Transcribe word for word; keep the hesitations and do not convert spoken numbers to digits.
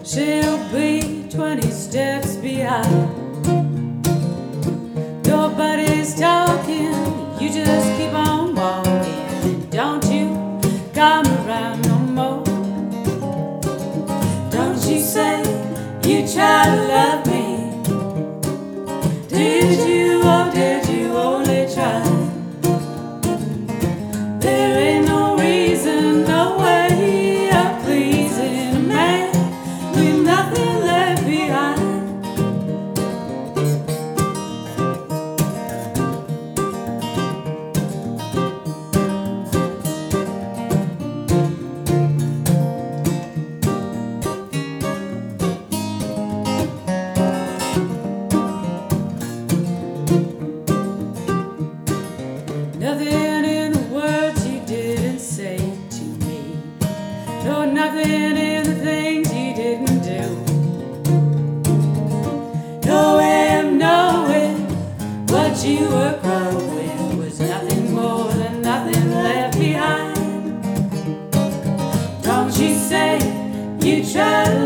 she'll be twenty steps behind. Nobody's talking, you just keep on walking, and don't you come around no more. Don't you say you try to love me. Did you, or did you only try? There ain't no reason, no way of pleasing a man with nothing left behind. Nothing in the words you didn't say to me. No, nothing in the things you didn't do. No way of knowing what you were growing was nothing more than nothing left behind. Don't you say you try to